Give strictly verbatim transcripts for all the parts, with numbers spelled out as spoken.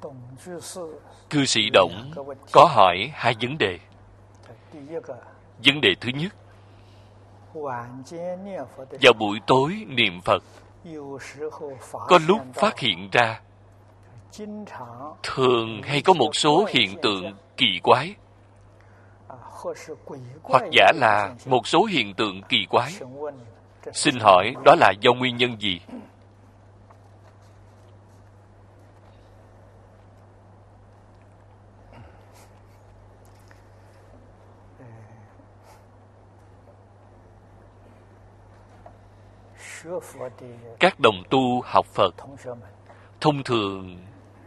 Cư sĩ Động có hỏi hai vấn đề. Vấn đề thứ nhất, vào buổi tối niệm Phật, có lúc phát hiện ra thường hay có một số hiện tượng kỳ quái, hoặc giả là một số hiện tượng kỳ quái. Xin hỏi đó là do nguyên nhân gì? Các đồng tu học Phật thông thường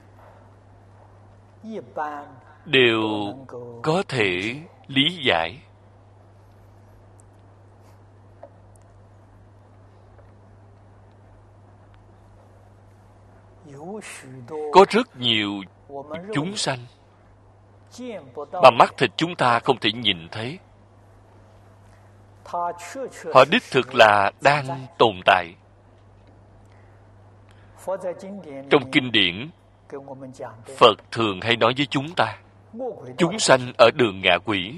đều có thể lý giải. Có rất nhiều chúng sanh mà mắt thịt chúng ta không thể nhìn thấy. Họ đích thực là đang tồn tại. Trong kinh điển, Phật thường hay nói với chúng ta, chúng sanh ở đường ngạ quỷ,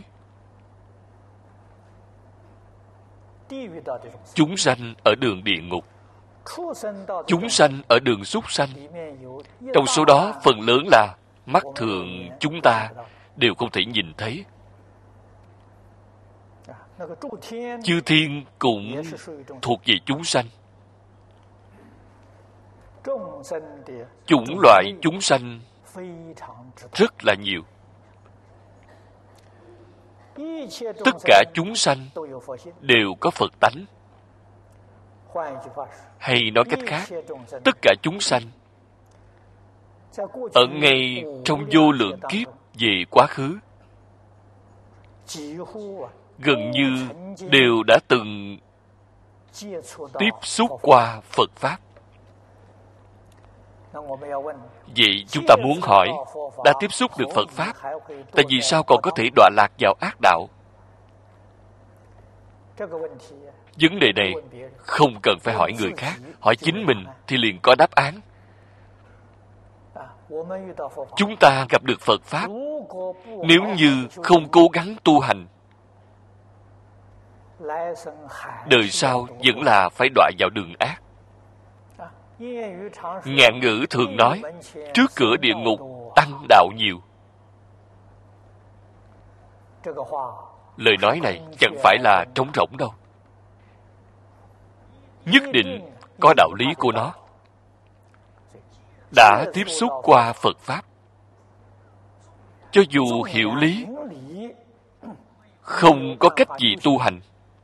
chúng sanh ở đường địa ngục, chúng sanh ở đường súc sanh. Trong số đó, phần lớn là mắt thường chúng ta đều không thể nhìn thấy. Chư thiên cũng thuộc về chúng sanh. Chủng loại chúng sanh rất là nhiều. Tất cả chúng sanh đều có Phật tánh. Hay nói cách khác, tất cả chúng sanh ở ngay trong vô lượng kiếp về quá khứ, gần như đều đã từng tiếp xúc qua Phật Pháp. Vậy chúng ta muốn hỏi, đã tiếp xúc được Phật Pháp, tại vì sao còn có thể đọa lạc vào ác đạo? Vấn đề này không cần phải hỏi người khác, hỏi chính mình thì liền có đáp án. Chúng ta gặp được Phật Pháp, nếu như không cố gắng tu hành, đời sau vẫn là phải đọa vào đường ác. Ngạn ngữ thường nói, trước cửa địa ngục tăng đạo nhiều. Lời nói này chẳng phải là trống rỗng đâu. Nhất định có đạo lý của nó. Đã tiếp xúc qua Phật Pháp, cho dù hiểu lý, không có cách gì tu hành,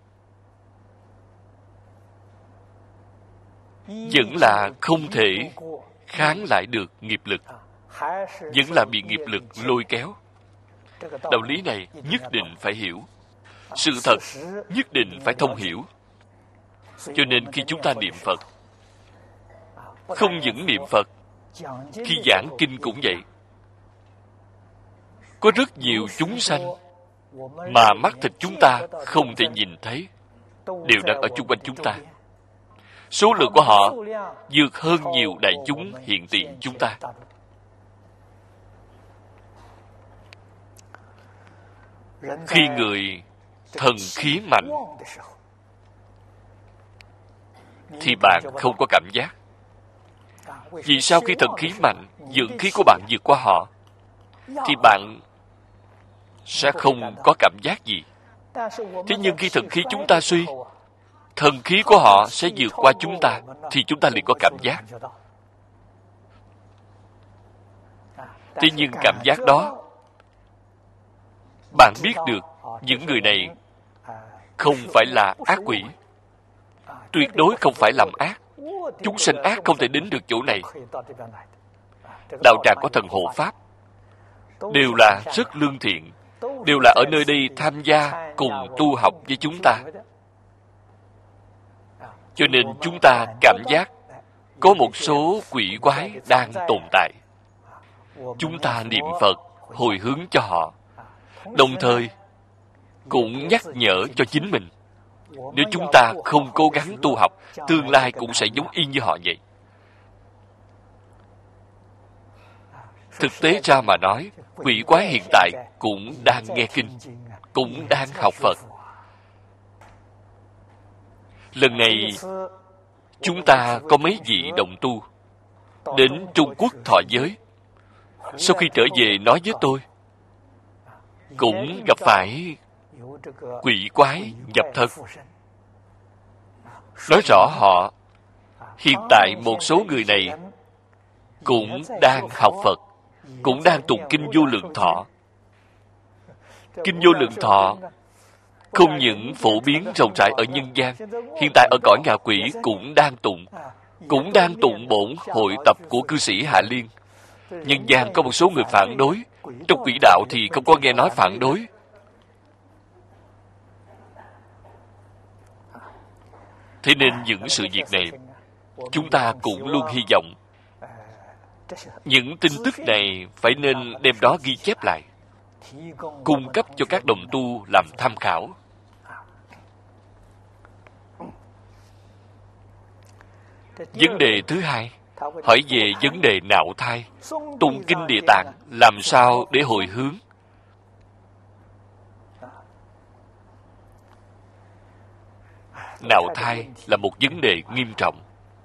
vẫn là không thể kháng lại được nghiệp lực, vẫn là bị nghiệp lực lôi kéo. Đạo lý này nhất định phải hiểu. Sự thật nhất định phải thông hiểu. Cho nên khi chúng ta niệm Phật, không những niệm Phật, khi giảng kinh cũng vậy. Có rất nhiều chúng sanh mà mắt thịt chúng ta không thể nhìn thấy, đều đang ở chung quanh chúng ta. Số lượng của họ vượt hơn nhiều đại chúng hiện tiền chúng ta. Khi người thần khí mạnh thì bạn không có cảm giác. Vì sao khi thần khí mạnh, dưỡng khí của bạn vượt qua họ, thì bạn sẽ không có cảm giác gì. Thế nhưng khi thần khí chúng ta suy, thần khí của họ sẽ vượt qua chúng ta, thì chúng ta liền có cảm giác. Thế nhưng cảm giác đó, bạn biết được những người này không phải là ác quỷ, tuyệt đối không phải làm ác. Chúng sanh ác không thể đến được chỗ này. Đạo tràng có thần hộ pháp, đều là rất lương thiện, đều là ở nơi đây tham gia cùng tu học với chúng ta. Cho nên chúng ta cảm giác có một số quỷ quái đang tồn tại. Chúng ta niệm Phật hồi hướng cho họ, đồng thời cũng nhắc nhở cho chính mình. Nếu chúng ta không cố gắng tu học, tương lai cũng sẽ giống y như họ vậy. Thực tế ra mà nói, quỷ quái hiện tại cũng đang nghe kinh, cũng đang học Phật. Lần này, chúng ta có mấy vị đồng tu đến Trung Quốc thọ giới. Sau khi trở về nói với tôi, cũng gặp phải quỷ quái nhập thân. Nói rõ họ, hiện tại một số người này cũng đang học Phật, cũng đang tụng Kinh Vô Lượng Thọ. Kinh Vô Lượng Thọ không những phổ biến rộng rãi ở nhân gian, hiện tại ở cõi ngạ quỷ cũng đang tụng, cũng đang tụng bổn hội tập của cư sĩ Hạ Liên. Nhân gian có một số người phản đối, trong quỷ đạo thì không có nghe nói phản đối. Thế nên những sự việc này, chúng ta cũng luôn hy vọng những tin tức này phải nên đem đó ghi chép lại, cung cấp cho các đồng tu làm tham khảo. Vấn đề thứ hai, hỏi về vấn đề nạo thai. Tụng Kinh Địa Tạng làm sao để hồi hướng? Nạo thai là một vấn đề nghiêm trọng.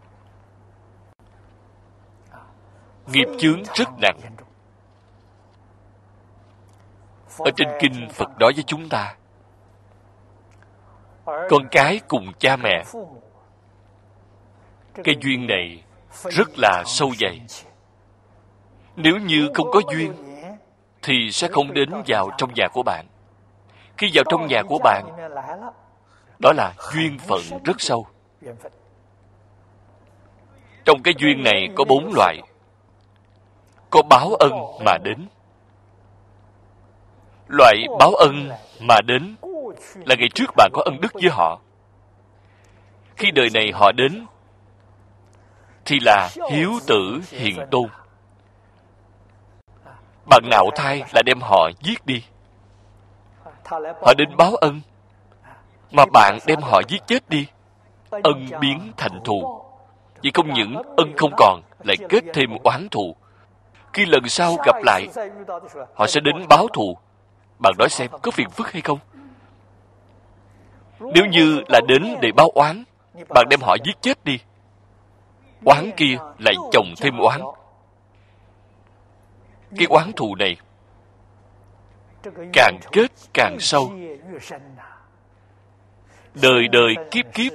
Nghiệp chướng rất nặng. Ở trên kinh Phật nói với chúng ta, con cái cùng cha mẹ, cái duyên này rất là sâu dày. Nếu như không có duyên thì sẽ không đến vào trong nhà của bạn. Khi vào trong nhà của bạn, đó là duyên phận rất sâu. Trong cái duyên này có bốn loại. Có báo ân mà đến. Loại báo ân mà đến là ngày trước bạn có ân đức với họ. Khi đời này họ đến thì là hiếu tử hiền tôn. Bạn nạo thai là đem họ giết đi. Họ đến báo ân, mà bạn đem họ giết chết đi. Ân biến thành thù. Vì không những ân không còn, lại kết thêm oán thù. Khi lần sau gặp lại, họ sẽ đến báo thù. Bạn nói xem có phiền phức hay không? Nếu như là đến để báo oán, bạn đem họ giết chết đi, oán kia lại chồng thêm oán. Cái oán thù này càng kết càng sâu, đời đời kiếp kiếp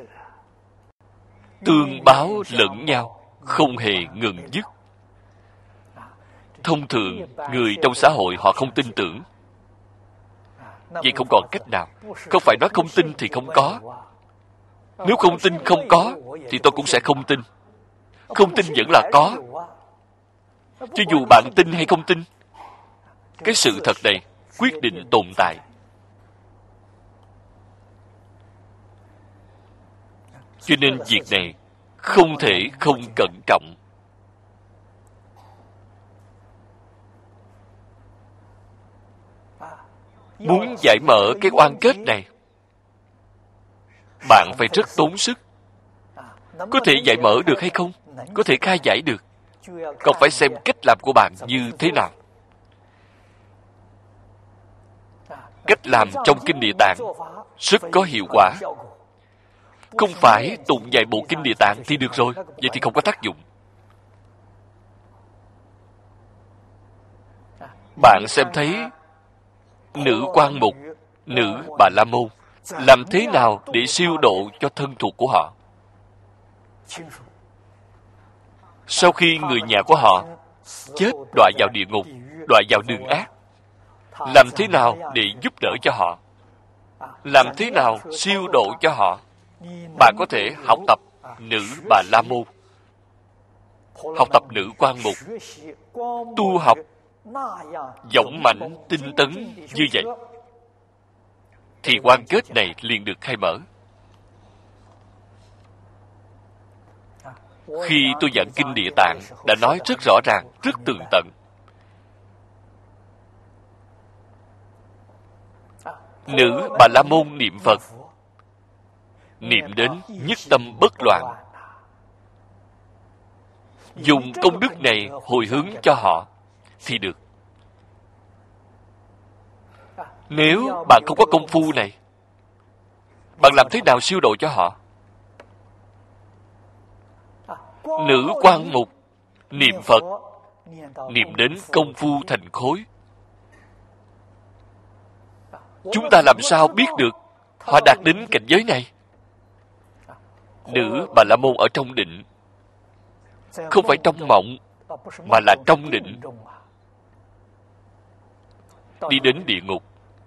tương báo lẫn nhau, không hề ngừng dứt. Thông thường người trong xã hội họ không tin tưởng, vậy không còn cách nào. Không phải nói không tin thì không có. Nếu không tin không có thì tôi cũng sẽ không tin. Không tin vẫn là có. Cho dù bạn tin hay không tin, cái sự thật này quyết định tồn tại. Cho nên việc này không thể không cẩn trọng. Muốn giải mở cái oan kết này, bạn phải rất tốn sức. Có thể giải mở được hay không? Có thể khai giải được, còn phải xem cách làm của bạn như thế nào. Cách làm trong Kinh Địa Tạng rất có hiệu quả. Không phải tụng vài bộ Kinh Địa Tạng thì được rồi, vậy thì không có tác dụng. Bạn xem thấy nữ quan mục, nữ Bà La Môn làm thế nào để siêu độ cho thân thuộc của họ. Sau khi người nhà của họ chết đọa vào địa ngục, đọa vào đường ác, làm thế nào để giúp đỡ cho họ, làm thế nào siêu độ cho họ. Bạn có thể học tập nữ Bà La Môn, học tập nữ quan mục, tu học dũng mãnh tinh tấn như vậy, thì oan kết này liền được khai mở. Khi tôi giảng Kinh Địa Tạng đã nói rất rõ ràng, rất tường tận. Nữ Bà La Môn niệm Phật, niệm đến nhất tâm bất loạn, dùng công đức này hồi hướng cho họ, thì được. Nếu bạn không có công phu này, bạn làm thế nào siêu độ cho họ? Nữ quan mục niệm Phật, niệm đến công phu thành khối. Chúng ta làm sao biết được họ đạt đến cảnh giới này? Nữ Bà La Môn ở trong định, không phải trong mộng, mà là trong định. Đi đến địa ngục.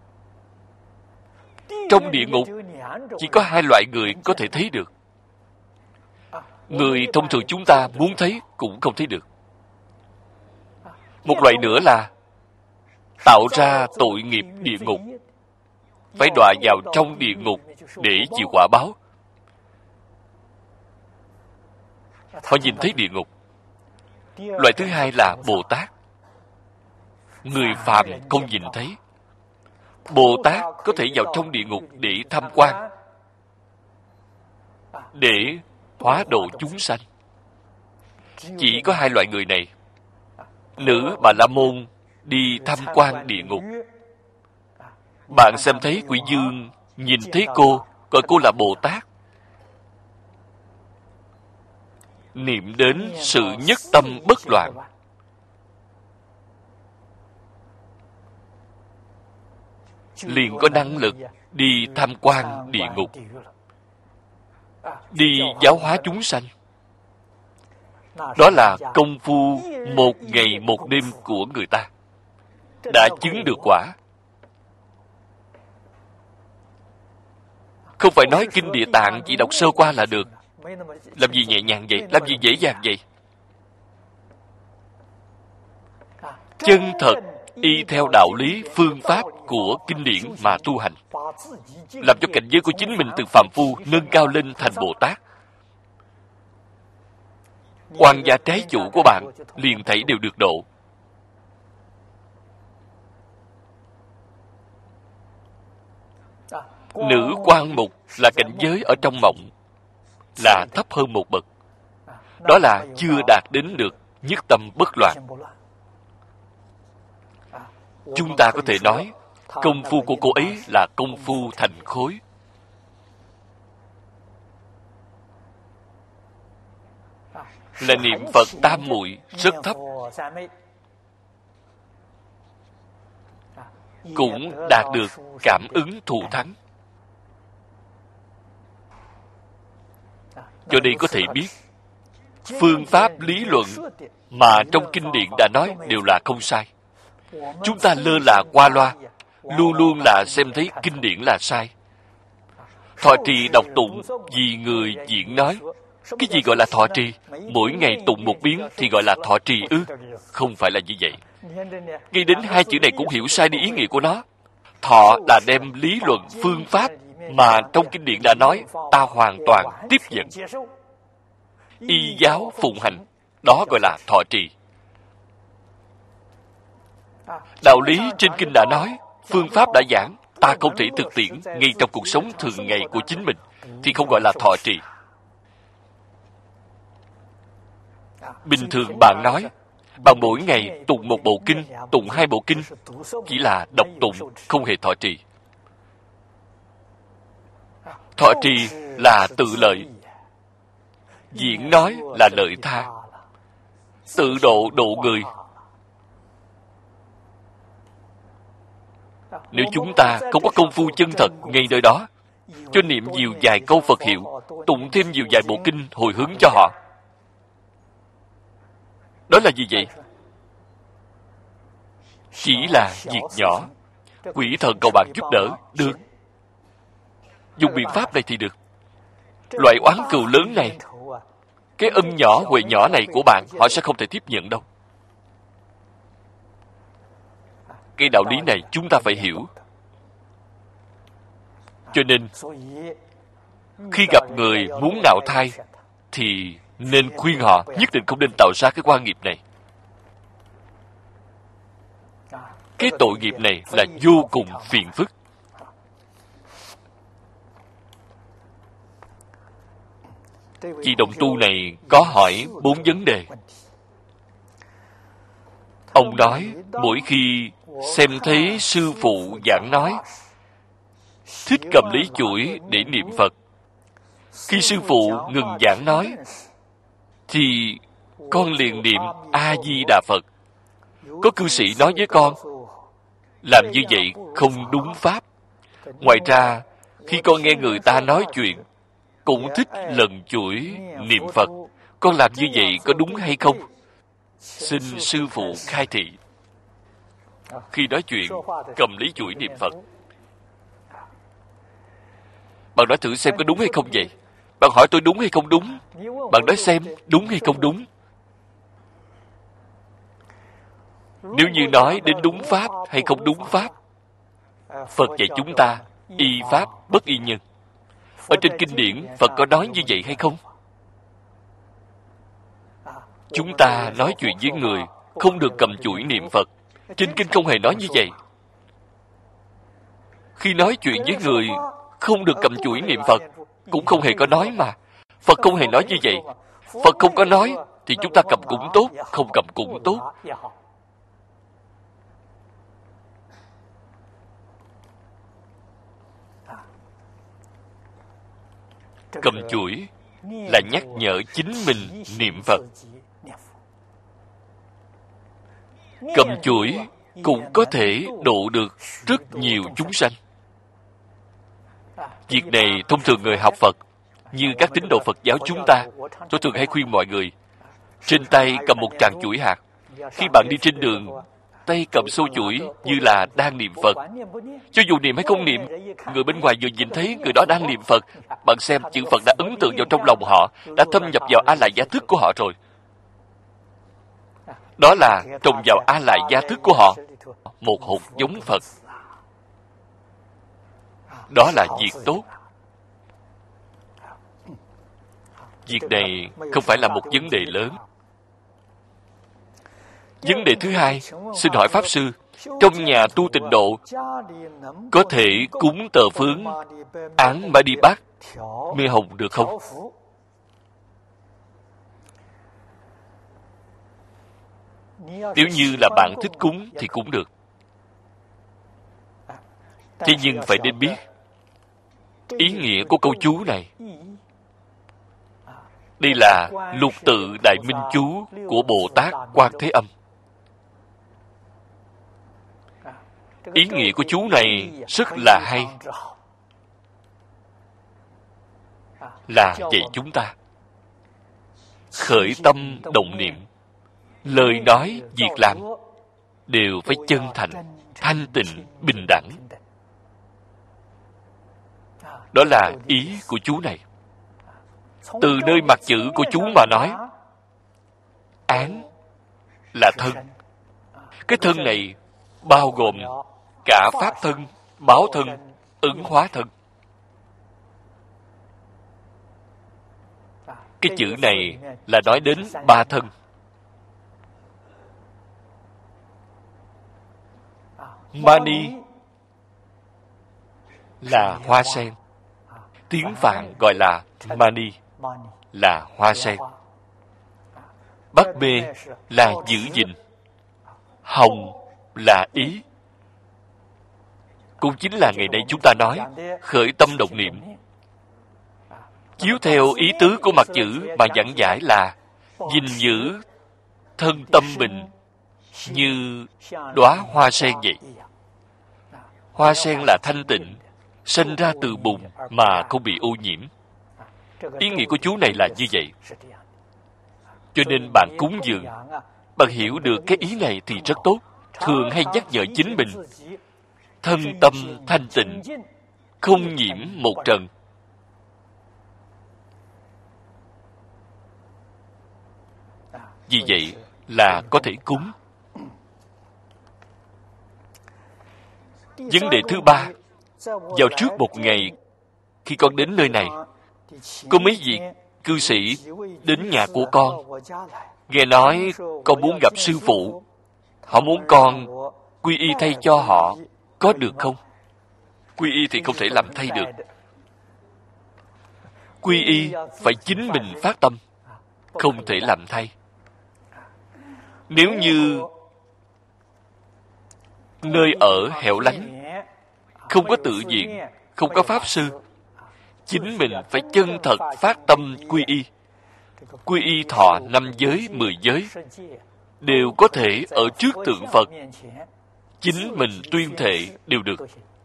Trong địa ngục chỉ có hai loại người có thể thấy được. Người thông thường chúng ta muốn thấy cũng không thấy được. Một loại nữa là tạo ra tội nghiệp địa ngục, phải đọa vào trong địa ngục để chịu quả báo. Họ nhìn thấy địa ngục. Loại thứ hai là Bồ Tát. Người phàm không nhìn thấy. Bồ Tát có thể vào trong địa ngục để tham quan, để hóa độ chúng sanh. Chỉ có hai loại người này. Nữ Bà La Môn đi tham quan địa ngục. Bạn xem thấy quỷ dương nhìn thấy cô, gọi cô là Bồ Tát. Niệm đến sự nhất tâm bất loạn. Liền có năng lực đi tham quan địa ngục, đi giáo hóa chúng sanh. Đó là công phu một ngày một đêm của người ta, đã chứng được quả. Không phải nói kinh Địa Tạng chỉ đọc sơ qua là được. Làm gì nhẹ nhàng vậy? Làm gì dễ dàng vậy? Chân thật y theo đạo lý phương pháp của kinh điển mà tu hành, làm cho cảnh giới của chính mình từ phàm phu nâng cao lên thành Bồ Tát. Oan gia trái chủ của bạn liền thấy đều được độ. Nữ quan mục là cảnh giới ở trong mộng, là thấp hơn một bậc. Đó là chưa đạt đến được nhất tâm bất loạn. Chúng ta có thể nói công phu của cô ấy là công phu thành khối. Là niệm Phật tam muội rất thấp, cũng đạt được cảm ứng thù thắng. Cho nên có thể biết phương pháp lý luận mà trong kinh điển đã nói đều là không sai. Chúng ta lơ là qua loa, luôn luôn là xem thấy kinh điển là sai. Thọ trì đọc tụng vì người diễn nói. Cái gì gọi là thọ trì? Mỗi ngày tụng một biến thì gọi là thọ trì ư? Không phải là như vậy. Ngay đến hai chữ này cũng hiểu sai đi ý nghĩa của nó. Thọ là đem lý luận phương pháp mà trong kinh điển đã nói, ta hoàn toàn tiếp nhận, y giáo phụng hành. Đó gọi là thọ trì. Đạo lý trên kinh đã nói, phương pháp đã giảng, ta không thể thực tiễn ngay trong cuộc sống thường ngày của chính mình, thì không gọi là thọ trì. Bình thường bạn nói, bạn mỗi ngày tụng một bộ kinh, tụng hai bộ kinh, chỉ là đọc tụng, không hề thọ trì. Thọ trì là tự lợi, diễn nói là lợi tha, tự độ độ người. Nếu chúng ta không có công phu chân thật ngay nơi đó, cho niệm nhiều vài câu Phật hiệu, tụng thêm nhiều vài bộ kinh hồi hướng cho họ, đó là gì vậy? Chỉ là việc nhỏ. Quỷ thần cầu bạn giúp đỡ, được. Dùng biện pháp này thì được. Loại oán cừu lớn này, cái ân nhỏ, huệ nhỏ này của bạn, họ sẽ không thể tiếp nhận đâu. Cái đạo lý này chúng ta phải hiểu. Cho nên, khi gặp người muốn nạo thai, thì nên khuyên họ nhất định không nên tạo ra cái quan nghiệp này. Cái tội nghiệp này là vô cùng phiền phức. Chị đồng tu này có hỏi bốn vấn đề. Ông nói, mỗi khi xem thấy sư phụ giảng nói, thích cầm lấy chuỗi để niệm Phật. Khi sư phụ ngừng giảng nói, thì con liền niệm A-di-đà Phật. Có cư sĩ nói với con, làm như vậy không đúng pháp. Ngoài ra, khi con nghe người ta nói chuyện, cũng thích lần chuỗi niệm Phật. Con làm như vậy có đúng hay không? Xin sư phụ khai thị. Khi nói chuyện, cầm lấy chuỗi niệm Phật. Bạn nói thử xem có đúng hay không vậy? Bạn hỏi tôi đúng hay không đúng? Bạn nói xem đúng hay không đúng? Nếu như nói đến đúng pháp hay không đúng pháp, Phật dạy chúng ta y pháp bất y nhân. Ở trên kinh điển, Phật có nói như vậy hay không? Chúng ta nói chuyện với người không được cầm chuỗi niệm Phật. Trên kinh không hề nói như vậy. Khi nói chuyện với người không được cầm chuỗi niệm Phật, cũng không hề có nói mà. Phật không hề nói như vậy. Phật không có nói thì chúng ta cầm cũng tốt, không cầm cũng tốt. Cầm chuỗi là nhắc nhở chính mình niệm Phật. Cầm chuỗi cũng có thể độ được rất nhiều chúng sanh. Việc này thông thường người học Phật, như các tín đồ Phật giáo chúng ta, tôi thường hay khuyên mọi người, trên tay cầm một tràng chuỗi hạt. Khi bạn đi trên đường, tay cầm xô chuỗi như là đang niệm Phật. Cho dù niệm hay không niệm, người bên ngoài vừa nhìn thấy người đó đang niệm Phật, bạn xem chữ Phật đã ấn tượng vào trong lòng họ, đã thâm nhập vào A Lại Gia thức của họ rồi. Đó là trồng vào A Lại Gia thức của họ một hột giống Phật. Đó là việc tốt. Việc này không phải là một vấn đề lớn. Vấn đề thứ hai, xin hỏi Pháp Sư, trong nhà tu tịnh độ có thể cúng tờ phướng án Ba Đi Bát mê hồng được không? Nếu như là bạn thích cúng thì cũng được. Thế nhưng phải nên biết ý nghĩa của câu chú này. Đây là lục tự Đại Minh Chú của Bồ Tát Quan Thế Âm. Ý nghĩa của chú này rất là hay. Là dạy chúng ta khởi tâm động niệm, lời nói, việc làm đều phải chân thành, thanh tịnh, bình đẳng. Đó là ý của chú này. Từ nơi mặt chữ của chú mà nói, án là thân. Cái thân này bao gồm cả pháp thân, báo thân, ứng hóa thân. Cái chữ này là nói đến ba thân. Mani là hoa sen. Tiếng Phạn gọi là mani, là hoa sen. Bắc mê là giữ gìn. Hồng là ý. Cũng chính là ngày nay chúng ta nói khởi tâm động niệm. Chiếu theo ý tứ của mặt chữ mà giảng giải là gìn giữ thân tâm mình như đóa hoa sen vậy. Hoa sen là thanh tịnh, sinh ra từ bùn mà không bị ô nhiễm. Ý nghĩa của chú này là như vậy. Cho nên bạn cúng dường, bạn hiểu được cái ý này thì rất tốt. Thường hay nhắc nhở chính mình thân tâm thanh tịnh, không nhiễm một trần. Vì vậy là có thể cúng. Vấn đề thứ ba, vào trước một ngày khi con đến nơi này, có mấy vị cư sĩ đến nhà của con, nghe nói con muốn gặp sư phụ. Họ muốn con quy y thay cho họ, có được không? Quy y thì không thể làm thay được. Quy y phải chính mình phát tâm, không thể làm thay. Nếu như nơi ở hẻo lánh, không có tự viện, không có pháp sư, chính mình phải chân thật phát tâm quy y. Quy y thọ năm giới, mười giới, đều có thể ở trước tượng Phật, chính mình tuyên thệ đều được.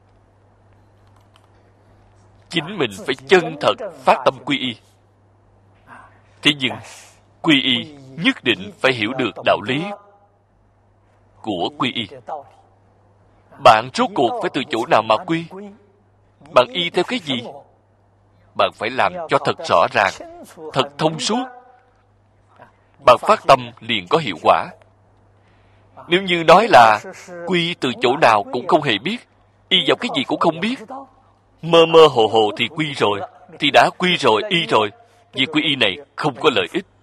Chính mình phải chân thật phát tâm quy y. Thế nhưng, quy y nhất định phải hiểu được đạo lý của quy y. Bạn rốt cuộc phải từ chỗ nào mà quy? Bạn y theo cái gì? Bạn phải làm cho thật rõ ràng, thật thông suốt. Bạn phát tâm liền có hiệu quả. Nếu như nói là quy từ chỗ nào cũng không hề biết, y vào cái gì cũng không biết, mơ mơ hồ hồ thì quy rồi, thì đã quy rồi, y rồi, vì quy y này không có lợi ích.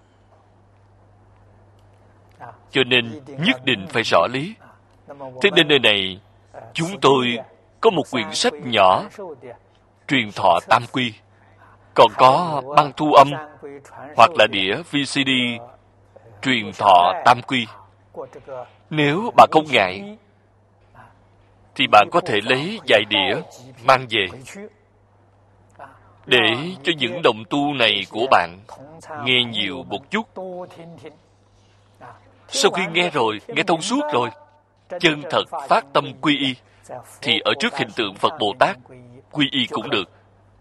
Cho nên nhất định phải rõ lý. Thế nên nơi này chúng tôi có một quyển sách nhỏ truyền thọ tam quy, còn có băng thu âm hoặc là đĩa vê xê đê truyền thọ tam quy. Nếu bạn không ngại thì bạn có thể lấy vài đĩa mang về, để cho những đồng tu này của bạn nghe nhiều một chút. Sau khi nghe rồi, nghe thông suốt rồi, chân thật phát tâm quy y, thì ở trước hình tượng Phật Bồ Tát quy y cũng được.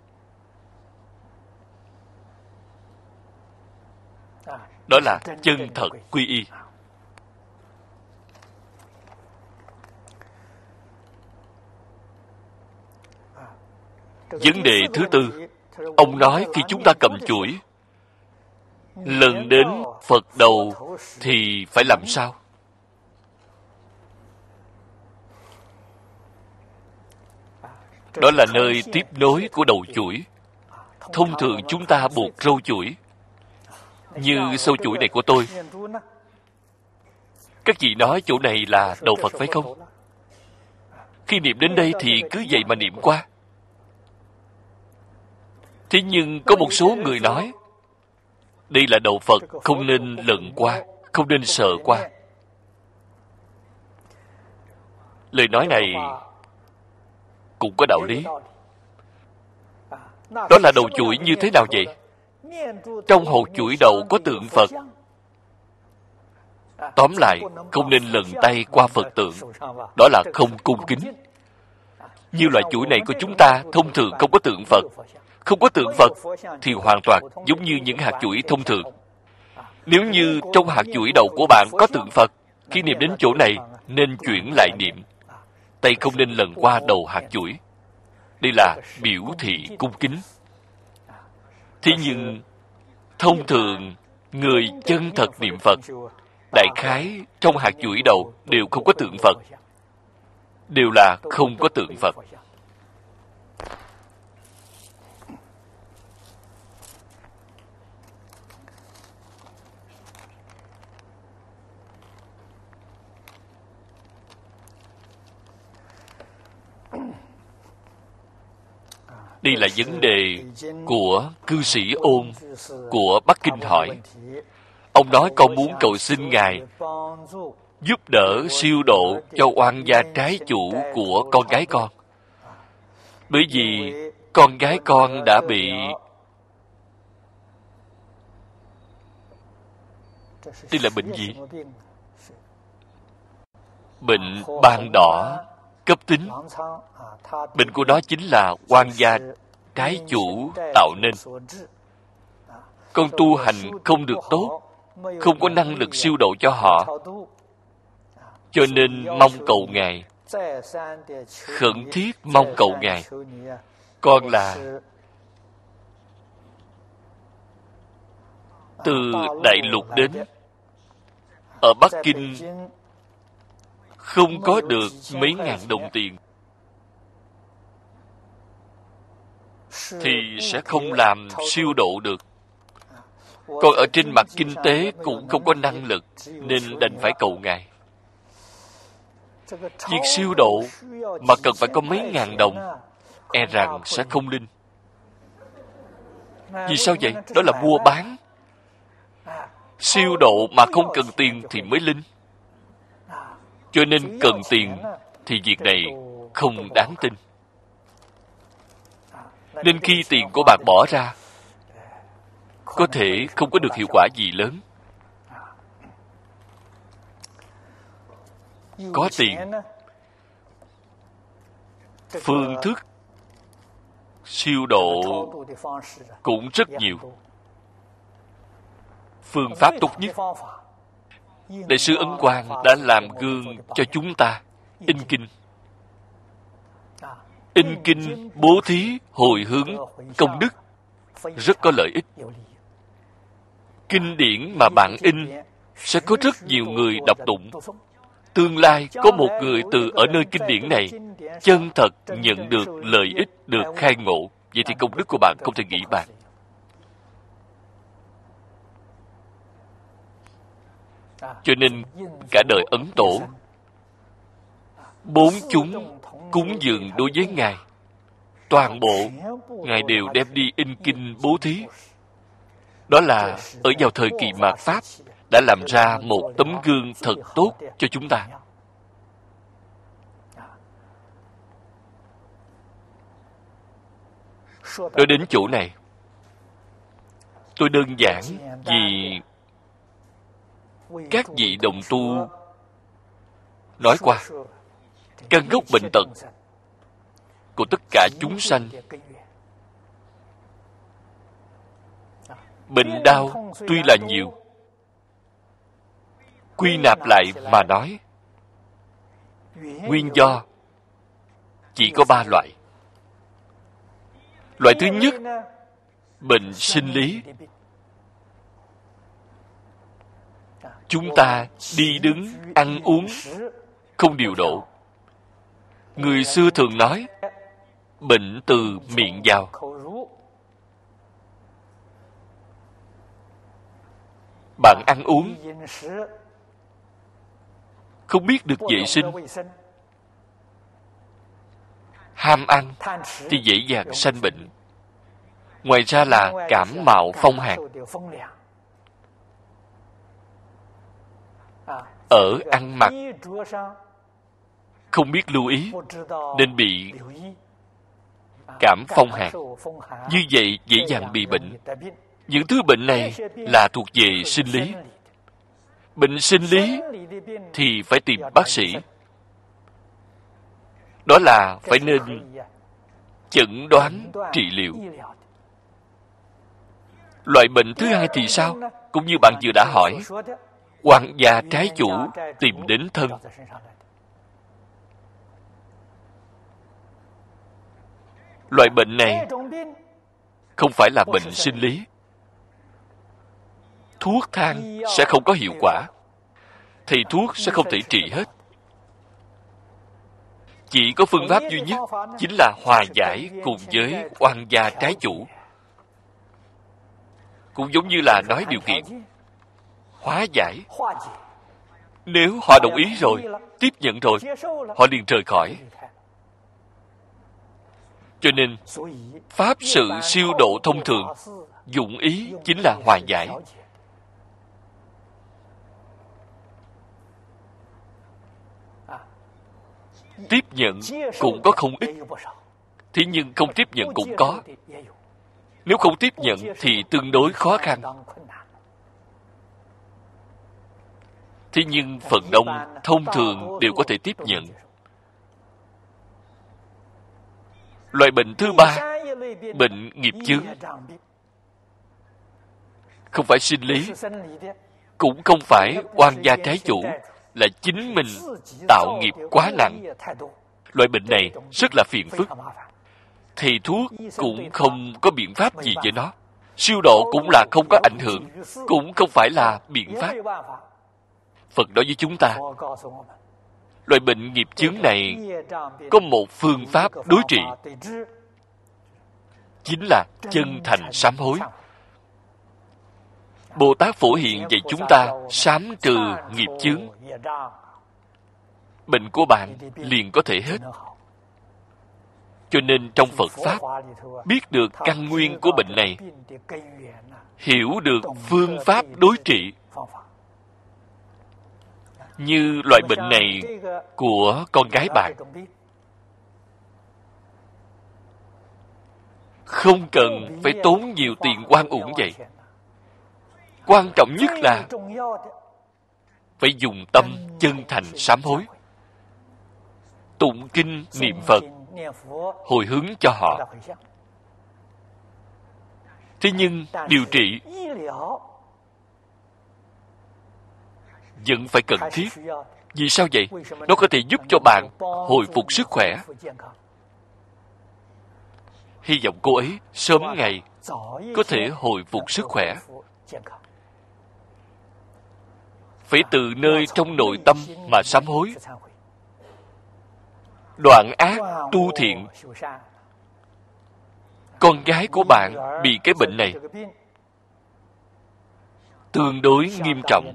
Đó là chân thật quy y. Vấn đề thứ tư, ông nói khi chúng ta cầm chuỗi, lần đến Phật đầu thì phải làm sao? Đó là nơi tiếp nối của đầu chuỗi. Thông thường chúng ta buộc râu chuỗi, như sâu chuỗi này của tôi. Các vị nói chỗ này là đầu Phật phải không? Khi niệm đến đây thì cứ vậy mà niệm qua. Thế nhưng có một số người nói đây là đầu Phật, không nên lần qua, không nên sờ qua. Lời nói này cũng có đạo lý. Đó là đầu chuỗi như thế nào vậy? Trong hột chuỗi đầu có tượng Phật. Tóm lại, không nên lần tay qua Phật tượng. Đó là không cung kính. Như loại chuỗi này của chúng ta thông thường không có tượng Phật. Không có tượng Phật thì hoàn toàn giống như những hạt chuỗi thông thường. Nếu như trong hạt chuỗi đầu của bạn có tượng Phật, khi niệm đến chỗ này nên chuyển lại niệm. Tay không nên lần qua đầu hạt chuỗi. Đây là biểu thị cung kính. Thế nhưng thông thường người chân thật niệm Phật, đại khái trong hạt chuỗi đầu đều không có tượng Phật, đều là không có tượng Phật. Đây là vấn đề của cư sĩ Ôn của Bắc Kinh hỏi. Ông nói con muốn cầu xin Ngài giúp đỡ siêu độ cho oan gia trái chủ của con gái con. Bởi vì con gái con đã bị đây là bệnh gì? Bệnh ban đỏ cấp tính. Bệnh của nó chính là oan gia trái chủ tạo nên. Con tu hành không được tốt, không có năng lực siêu độ cho họ, cho nên mong cầu Ngài, khẩn thiết mong cầu Ngài. Con là từ đại lục đến, ở Bắc Kinh không có được mấy ngàn đồng tiền thì sẽ không làm siêu độ được. Còn ở trên mặt kinh tế cũng không có năng lực, nên đành phải cầu Ngài. Việc siêu độ mà cần phải có mấy ngàn đồng, e rằng sẽ không linh. Vì sao vậy? Đó là mua bán. Siêu độ mà không cần tiền thì mới linh. Cho nên cần tiền thì việc này không đáng tin. Nên khi tiền của bạn bỏ ra, có thể không có được hiệu quả gì lớn. Có tiền, phương thức siêu độ cũng rất nhiều. Phương pháp tốt nhất, Đại sư Ấn Quang đã làm gương cho chúng ta in kinh. In kinh bố thí hồi hướng công đức rất có lợi ích. Kinh điển mà bạn in sẽ có rất nhiều người đọc tụng. Tương lai có một người từ ở nơi kinh điển này chân thật nhận được lợi ích, được khai ngộ. Vậy thì công đức của bạn không thể nghĩ bàn. Cho nên cả đời Ấn Tổ, bốn chúng cúng dường đối với Ngài, toàn bộ Ngài đều đem đi in kinh bố thí. Đó là ở vào thời kỳ mạt Pháp đã làm ra một tấm gương thật tốt cho chúng ta. Nói đến chỗ này, tôi đơn giản vì các vị đồng tu nói qua căn gốc bệnh tật của tất cả chúng sanh. Bệnh đau tuy là nhiều, quy nạp lại mà nói, nguyên do chỉ có ba loại. Loại thứ nhất, bệnh sinh lý. Chúng ta đi đứng, ăn uống không điều độ. Người xưa thường nói, bệnh từ miệng vào. Bạn ăn uống không biết được vệ sinh, ham ăn thì dễ dàng sanh bệnh. Ngoài ra là cảm mạo phong hàn. Ở ăn mặc không biết lưu ý nên bị cảm phong hàn. Như vậy dễ dàng bị bệnh. Những thứ bệnh này là thuộc về sinh lý. Bệnh sinh lý thì phải tìm bác sĩ. Đó là phải nên chẩn đoán trị liệu. Loại bệnh thứ hai thì sao? Cũng như bạn vừa đã hỏi, oan gia trái chủ tìm đến thân. Loại bệnh này không phải là bệnh sinh lý. Thuốc thang sẽ không có hiệu quả. Thì thuốc sẽ không thể trị hết. Chỉ có phương pháp duy nhất chính là hòa giải cùng với oan gia trái chủ. Cũng giống như là nói điều kiện hóa giải. Nếu họ đồng ý rồi, tiếp nhận rồi, họ liền rời khỏi. Cho nên pháp sự siêu độ thông thường dụng ý chính là hòa giải. Tiếp nhận cũng có không ít, thế nhưng không tiếp nhận cũng có. Nếu không tiếp nhận thì tương đối khó khăn. Thế nhưng phần đông thông thường đều có thể tiếp nhận. Loại bệnh thứ ba, bệnh nghiệp chướng. Không phải sinh lý, cũng không phải oan gia trái chủ, là chính mình tạo nghiệp quá nặng. Loại bệnh này rất là phiền phức. Thầy thuốc cũng không có biện pháp gì với nó. Siêu độ cũng là không có ảnh hưởng, cũng không phải là biện pháp. Phật nói với chúng ta, loại bệnh nghiệp chướng này có một phương pháp đối trị, chính là chân thành sám hối. Bồ Tát Phổ Hiền dạy chúng ta sám trừ nghiệp chướng. Bệnh của bạn liền có thể hết. Cho nên trong Phật Pháp, biết được căn nguyên của bệnh này, hiểu được phương pháp đối trị, Như loại bệnh này của con gái bạn, không cần phải tốn nhiều tiền oan uổng vậy. Quan trọng nhất là phải dùng tâm chân thành sám hối, tụng kinh niệm Phật, hồi hướng cho họ. Thế nhưng điều trị vẫn phải cần thiết. Vì sao vậy? Nó có thể giúp cho bạn hồi phục sức khỏe. Hy vọng cô ấy sớm ngày có thể hồi phục sức khỏe. Phải từ nơi trong nội tâm mà sám hối, đoạn ác tu thiện. Con gái của bạn bị cái bệnh này tương đối nghiêm trọng.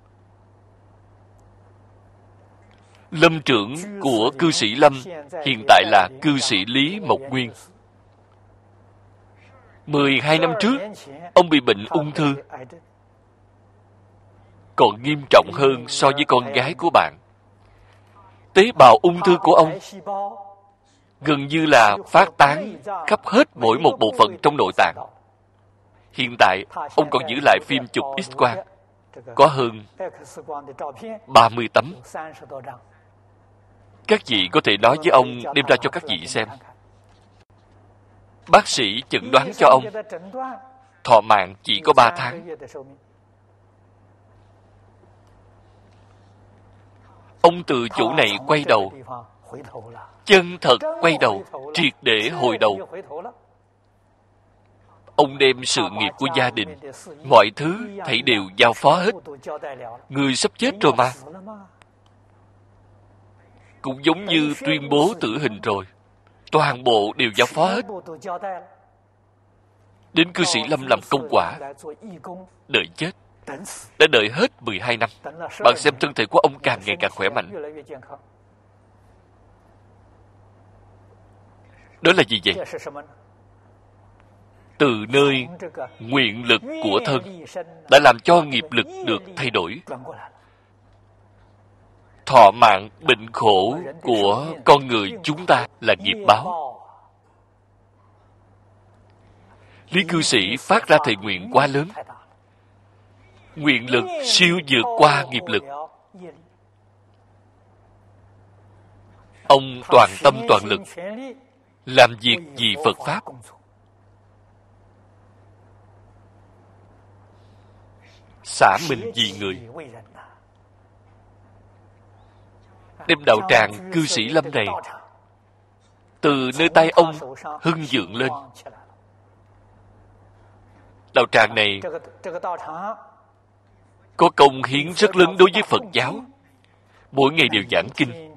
Lâm trưởng của cư sĩ Lâm hiện tại là cư sĩ Lý Mộc Nguyên. Mười hai năm trước, ông bị bệnh ung thư, còn nghiêm trọng hơn so với con gái của bạn. Tế bào ung thư của ông gần như là phát tán khắp hết mỗi một bộ phận trong nội tạng. Hiện tại, ông còn giữ lại phim chụp X-quang, có hơn ba mươi tấm. Các vị có thể nói với ông đem ra cho các vị xem. Bác sĩ chẩn đoán cho ông thọ mạng chỉ có ba tháng. Ông từ chỗ này quay đầu, chân thật quay đầu, triệt để hồi đầu. Ông đem sự nghiệp của gia đình, mọi thứ thảy đều giao phó hết. Người sắp chết rồi mà. Cũng giống như tuyên bố tử hình rồi, toàn bộ đều giao phó hết. Đến cư sĩ Lâm làm công quả, đợi chết, đã đợi hết mười hai năm. Bạn xem thân thể của ông càng ngày càng khỏe mạnh. Đó là gì vậy? Từ nơi nguyện lực của thân đã làm cho nghiệp lực được thay đổi. Thọ mạng bệnh khổ của con người chúng ta là nghiệp báo. Lý cư sĩ phát ra thệ nguyện quá lớn. Nguyện lực siêu vượt qua nghiệp lực. Ông toàn tâm toàn lực làm việc vì Phật Pháp. Xả mình vì người. Đem đạo tràng cư sĩ Lâm này từ nơi tay ông hưng dựng lên. Đạo tràng này có công hiến rất lớn đối với Phật giáo. Mỗi ngày đều giảng kinh.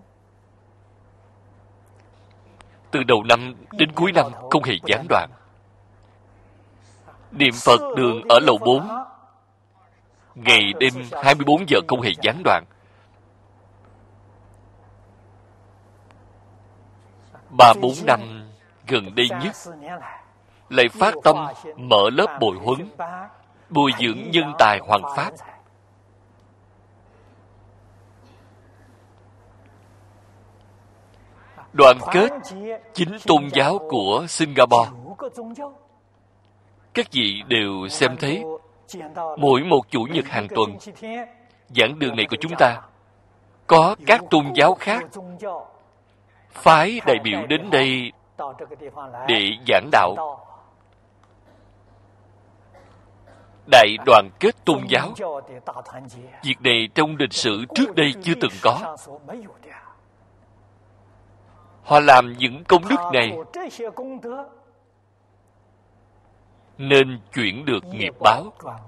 Từ đầu năm đến cuối năm không hề gián đoạn. Niệm Phật đường ở lầu bốn, ngày đêm hai mươi bốn giờ không hề gián đoạn. Ba bốn năm gần đây nhất lại phát tâm mở lớp bồi huấn, bồi dưỡng nhân tài hoằng pháp. Đoàn kết chính tôn giáo của Singapore. Các vị đều xem thấy, mỗi một chủ nhật hàng tuần, giảng đường này của chúng ta có các tôn giáo khác phái đại biểu đến đây để giảng đạo. Đại đoàn kết tôn giáo, việc này trong lịch sử trước đây chưa từng có. Họ làm những công đức này nên chuyển được nghiệp báo.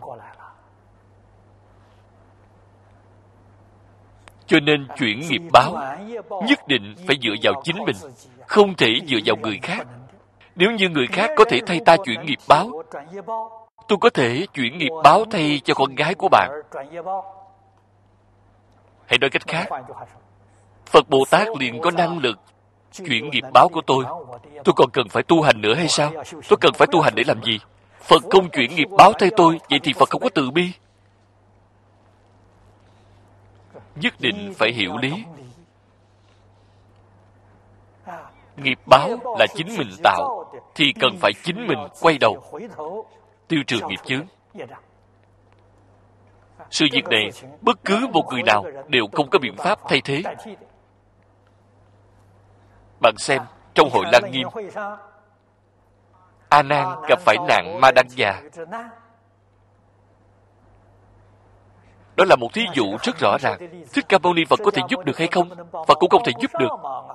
Cho nên chuyển nghiệp báo nhất định phải dựa vào chính mình, không thể dựa vào người khác. Nếu như người khác có thể thay ta chuyển nghiệp báo, tôi có thể chuyển nghiệp báo thay cho con gái của bạn. Hãy nói cách khác, Phật Bồ Tát liền có năng lực chuyển nghiệp báo của tôi. Tôi còn cần phải tu hành nữa hay sao? Tôi cần phải tu hành để làm gì? Phật không chuyển nghiệp báo thay tôi, vậy thì Phật không có từ bi. nhất định phải hiểu lý. Nghiệp báo là chính mình tạo, thì cần phải chính mình quay đầu tiêu trừ nghiệp chướng. Sự việc này, bất cứ một người nào đều không có biện pháp thay thế. Bạn xem, trong hội Lăng Nghiêm, A Nan gặp phải nạn ma đăng già. Đó là một thí dụ rất rõ ràng. Thích Ca Mâu Ni Phật có thể giúp được hay không? Phật cũng không thể giúp được.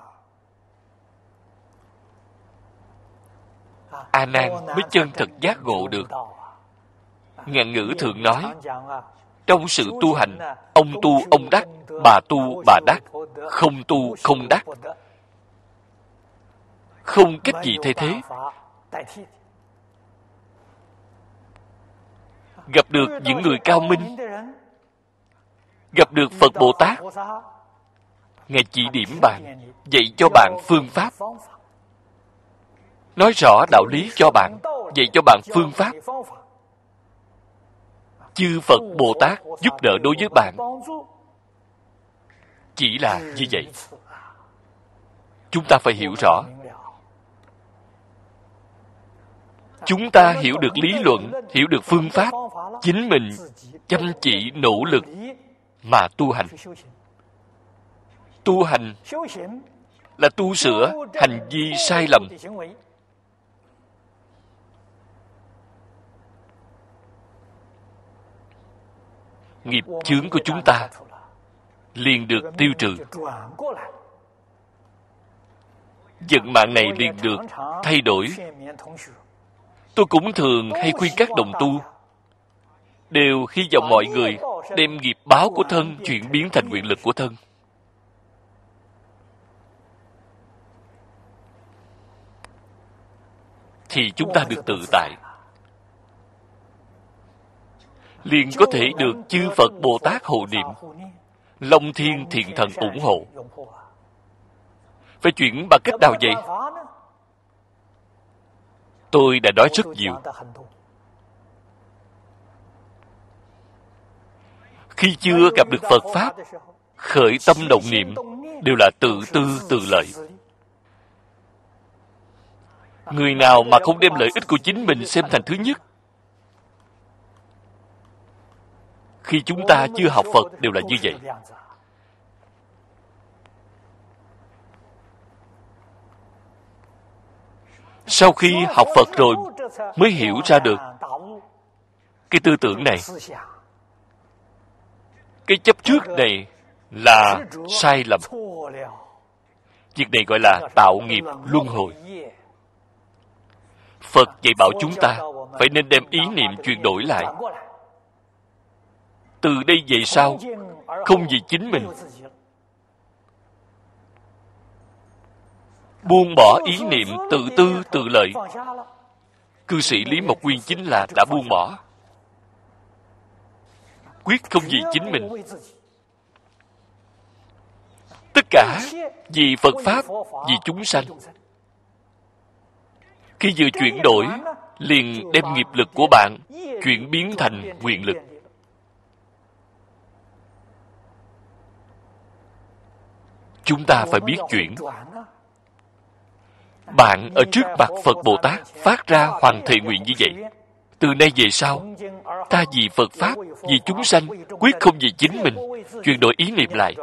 A Nan mới chân thật giác ngộ được. Ngạn ngữ thường nói, trong sự tu hành, ông tu ông đắc, bà tu bà đắc, không tu không đắc. Không cách gì thay thế. Gặp được những người cao minh, gặp được Phật Bồ Tát, Ngài chỉ điểm bạn, dạy cho bạn phương pháp, nói rõ đạo lý cho bạn, dạy cho bạn phương pháp. Chư Phật Bồ Tát giúp đỡ đối với bạn chỉ là như vậy. Chúng ta phải hiểu rõ. Chúng ta hiểu được lý luận, hiểu được phương pháp, chính mình chăm chỉ nỗ lực mà tu hành. Tu hành là tu sửa hành vi sai lầm. Nghiệp chướng của chúng ta liền được tiêu trừ. Vận mạng này liền được thay đổi. Tôi cũng thường hay khuyên các đồng tu đều hy vọng mọi người đem nghiệp báo của thân chuyển biến thành nguyện lực của thân. Thì chúng ta được tự tại, liền có thể được chư Phật Bồ Tát hộ niệm, Long Thiên Thiện Thần ủng hộ. Phải chuyển bằng cách nào vậy? Tôi đã nói rất nhiều. Khi chưa gặp được Phật Pháp, khởi tâm động niệm đều là tự tư tự lợi. Người nào mà không đem lợi ích của chính mình xem thành thứ nhất, khi chúng ta chưa học Phật đều là như vậy. Sau khi học Phật rồi mới hiểu ra được cái tư tưởng này, cái chấp trước này là sai lầm. Việc này gọi là tạo nghiệp luân hồi. Phật dạy bảo chúng ta phải nên đem ý niệm chuyển đổi lại. Từ đây về sau, không vì chính mình, buông bỏ ý niệm tự tư tự lợi. Cư sĩ Lý Mộc Nguyên chính là đã buông bỏ, quyết không vì chính mình, tất cả vì Phật Pháp, vì chúng sanh. Khi vừa chuyển đổi, liền đem nghiệp lực của bạn chuyển biến thành nguyện lực. Chúng ta phải biết chuyển. Bạn ở trước mặt Phật Bồ Tát phát ra hoàn thệ nguyện như vậy. Từ nay về sau, ta vì Phật Pháp, vì chúng sanh, quyết không vì chính mình, chuyển đổi ý niệm lại.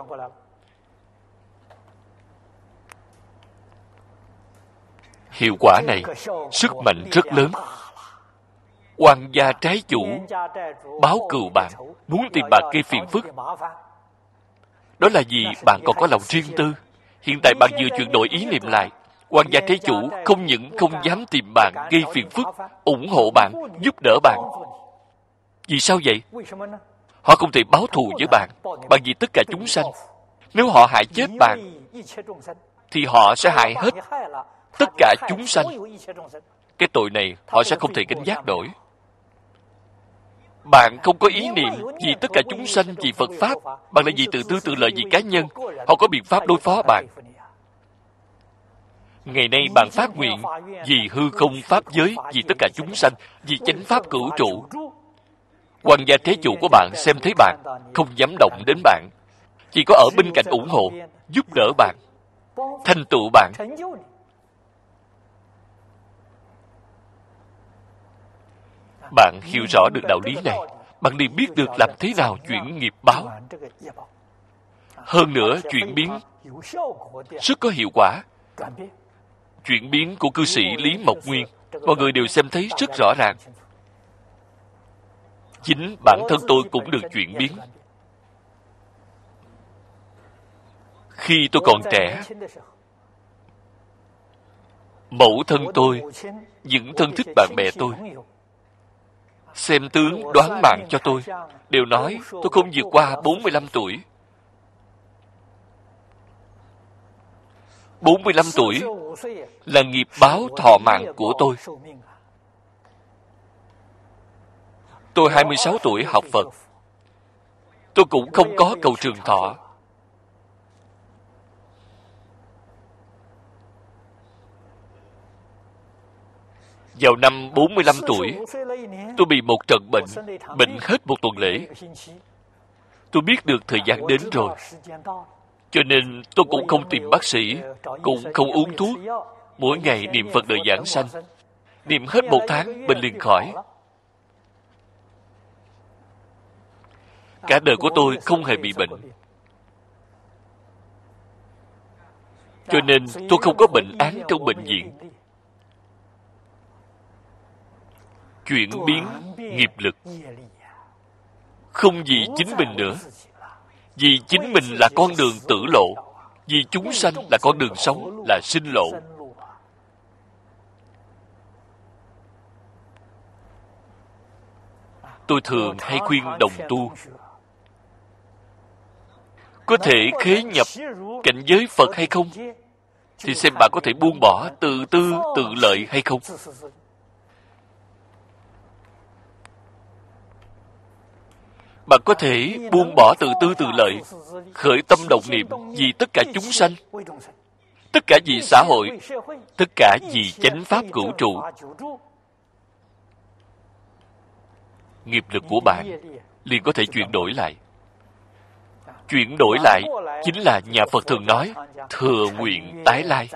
Hiệu quả này, sức mạnh rất lớn. Oan gia trái chủ, báo cừu bạn, muốn tìm bạn gây phiền phức. Đó là vì bạn còn có lòng riêng tư. Hiện tại bạn vừa chuyển đổi ý niệm lại. Oan gia trái chủ không những không dám tìm bạn gây phiền phức, ủng hộ bạn, giúp đỡ bạn. Vì sao vậy? Họ không thể báo thù với bạn, bằng vì tất cả chúng sanh. Nếu họ hại chết bạn, thì họ sẽ hại hết tất cả chúng sanh. Cái tội này họ sẽ không thể gánh vác nổi. Bạn không có ý niệm vì tất cả chúng sanh, vì Phật Pháp, bạn là vì tự tư tự lợi, vì cá nhân. Họ có biện pháp đối phó bạn. Ngày nay bạn phát nguyện vì hư không pháp giới, vì tất cả chúng sanh, vì chánh pháp cửu trụ. Quan gia thế chủ của bạn xem thấy bạn, không dám động đến bạn. chỉ có ở bên cạnh ủng hộ, giúp đỡ bạn, thành tựu bạn. Bạn hiểu rõ được đạo lý này, bạn liền biết được làm thế nào chuyển nghiệp báo. Hơn nữa, chuyển biến rất có hiệu quả. Chuyển biến của cư sĩ Lý Mộc Nguyên, mọi người đều xem thấy rất rõ ràng. Chính bản thân tôi cũng được chuyển biến. Khi tôi còn trẻ, mẫu thân tôi, những thân thích bạn bè tôi, xem tướng đoán mạng cho tôi, đều nói tôi không vượt qua bốn mươi lăm tuổi. bốn mươi lăm tuổi là nghiệp báo thọ mạng của tôi. Tôi hai mươi sáu tuổi học Phật. Tôi cũng không có cầu trường thọ. Vào năm bốn mươi lăm tuổi, tôi bị một trận bệnh, bệnh hết một tuần lễ. Tôi biết được thời gian đến rồi, cho nên tôi cũng không tìm bác sĩ, cũng không uống thuốc. Mỗi ngày niệm Phật đời giảng sanh. Niệm hết một tháng, bệnh liền khỏi. Cả đời của tôi không hề bị bệnh. Cho nên tôi không có bệnh án trong bệnh viện. Chuyển biến nghiệp lực không vì chính mình nữa. Vì chính mình là con đường tử lộ, vì chúng sanh là con đường sống, là sinh lộ. Tôi thường hay khuyên đồng tu có thể khế nhập cảnh giới Phật hay không, thì xem bạn có thể buông bỏ tự tư tự lợi hay không. Bạn có thể buông bỏ tự tư tự lợi, khởi tâm động niệm vì tất cả chúng sanh, tất cả vì xã hội, tất cả vì chánh pháp cửu trụ. Nghiệp lực của bạn liền có thể chuyển đổi lại. Chuyển đổi lại chính là nhà Phật thường nói thừa nguyện tái lai.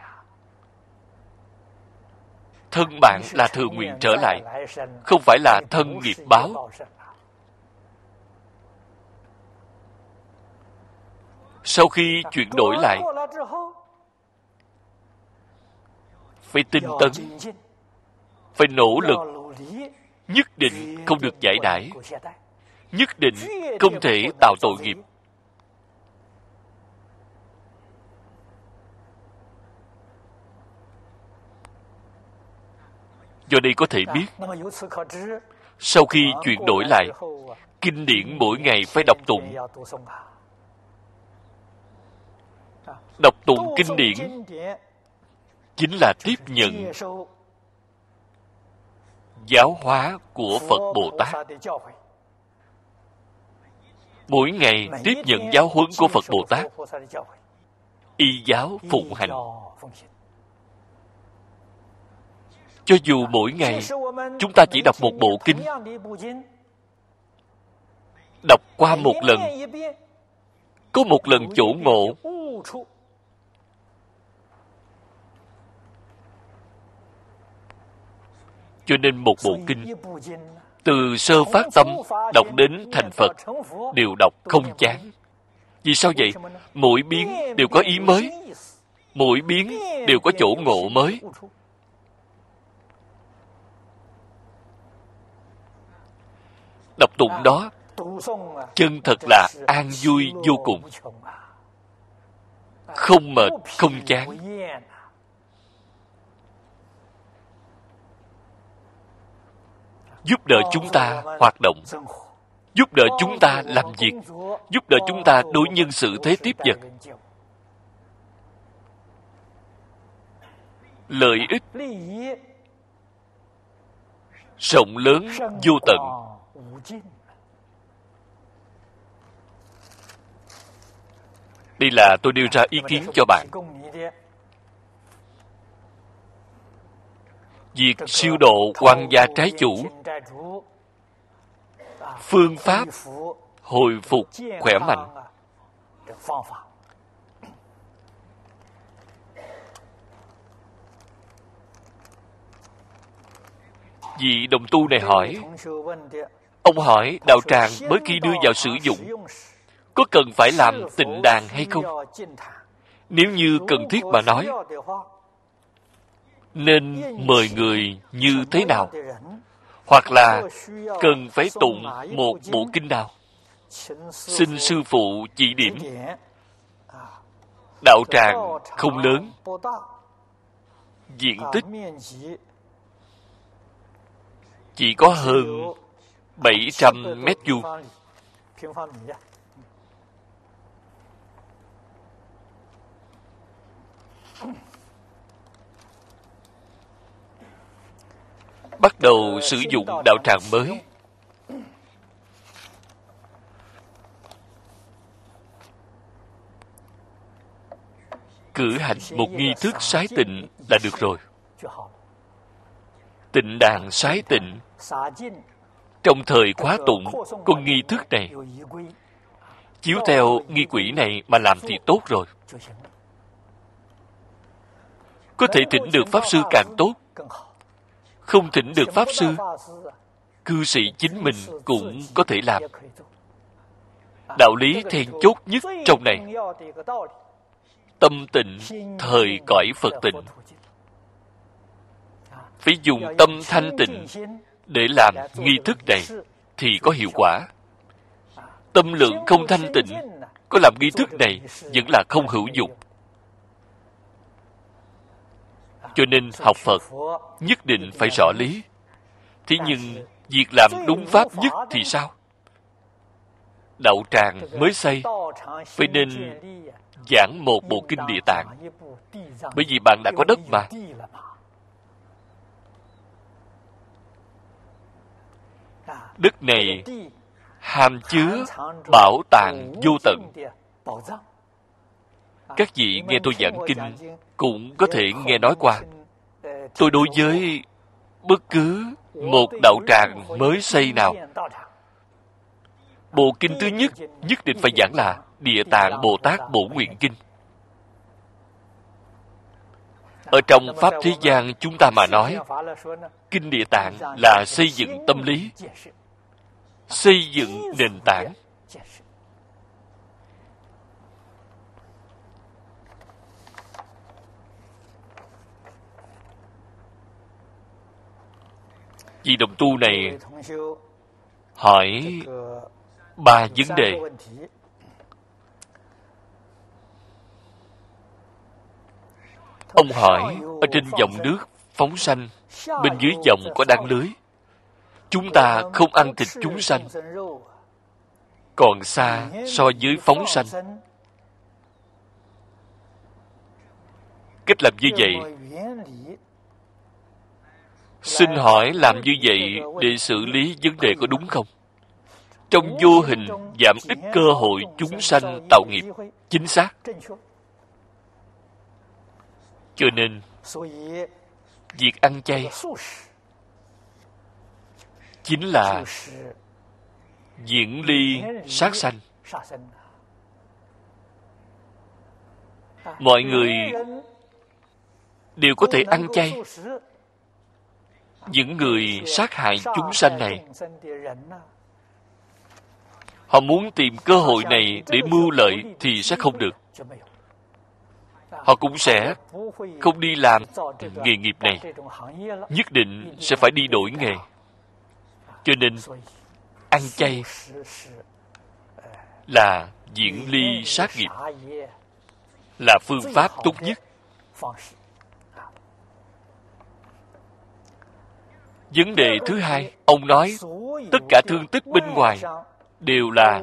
Thân bạn là thừa nguyện trở lại, không phải là thân nghiệp báo. Sau khi chuyển đổi lại, phải tinh tấn, phải nỗ lực, nhất định không được giải đãi, nhất định không thể tạo tội nghiệp. Do đây có thể biết, sau khi chuyển đổi lại, kinh điển mỗi ngày phải đọc tụng. Đọc tụng kinh điển chính là tiếp nhận giáo hóa của Phật Bồ Tát. Mỗi ngày tiếp nhận giáo huấn của Phật Bồ Tát, y giáo phụng hành. Cho dù mỗi ngày chúng ta chỉ đọc một bộ kinh, đọc qua một lần, có một lần chỗ ngộ, cho nên một bộ kinh từ sơ phát tâm đọc đến thành Phật đều đọc không chán. Vì sao vậy? Mỗi biến đều có ý mới, mỗi biến đều có chỗ ngộ mới. Đọc tụng đó chân thật là an vui vô cùng, không mệt, không chán. Giúp đỡ chúng ta hoạt động, giúp đỡ chúng ta làm việc, giúp đỡ chúng ta đối nhân xử thế tiếp vật. Lợi ích rộng lớn vô tận. Đây là tôi đưa ra ý kiến cho bạn. Việc siêu độ quan gia trái chủ, phương pháp hồi phục khỏe mạnh, Vị đồng tu này hỏi, ông hỏi đạo tràng mới khi đưa vào sử dụng có cần phải làm tịnh đàn hay không? Nếu như cần thiết mà nói, nên mời người như thế nào? Hoặc là cần phải tụng một bộ kinh nào? Xin sư phụ chỉ điểm. Đạo tràng không lớn, diện tích chỉ có hơn bảy trăm mét vuông. Bắt đầu sử dụng đạo tràng mới. Cử hành một nghi thức sái tịnh là được rồi. Tịnh đàn sái tịnh trong thời khóa tụng có nghi thức này, chiếu theo nghi quỹ này mà làm thì tốt rồi. Có thể thỉnh được pháp sư càng tốt, không thỉnh được pháp sư, cư sĩ chính mình cũng có thể làm. Đạo lý then chốt nhất trong này, tâm tịnh thời cõi Phật tịnh. Phải dùng tâm thanh tịnh để làm nghi thức này thì có hiệu quả. Tâm lượng không thanh tịnh, có làm nghi thức này vẫn là không hữu dụng. Cho nên học Phật nhất định phải rõ lý. Thế nhưng việc làm đúng pháp nhất thì sao? Đạo tràng mới xây, phải nên giảng một bộ kinh Địa Tạng. Bởi vì bạn đã có đất mà. Đất này hàm chứa bảo tàng vô tận. Các vị nghe tôi giảng kinh cũng có thể nghe nói qua. Tôi đối với bất cứ một đạo tràng mới xây nào, bộ kinh thứ nhất nhất định phải giảng là Địa Tạng Bồ Tát Bổn Nguyện Kinh. Ở trong Pháp thế gian chúng ta mà nói, Kinh Địa Tạng là xây dựng tâm lý, xây dựng nền tảng. Vị đồng tu này hỏi ba vấn đề. Ông hỏi, ở trên dòng nước phóng sanh, bên dưới dòng có đăng lưới. Chúng ta không ăn thịt chúng sanh, còn xa so với phóng sanh. Cách làm như vậy, xin hỏi làm như vậy để xử lý vấn đề có đúng không? Trong vô hình giảm ít cơ hội chúng sanh tạo nghiệp. Chính xác. Cho nên việc ăn chay chính là diễn ly sát sanh. Mọi người đều có thể ăn chay. Những người sát hại chúng sanh này, họ muốn tìm cơ hội này để mưu lợi thì sẽ không được. Họ cũng sẽ không đi làm nghề nghiệp này, nhất định sẽ phải đi đổi nghề. Cho nên ăn chay là diễn ly sát nghiệp, là phương pháp tốt nhất. Vấn đề thứ hai, ông nói tất cả thương tích bên ngoài đều là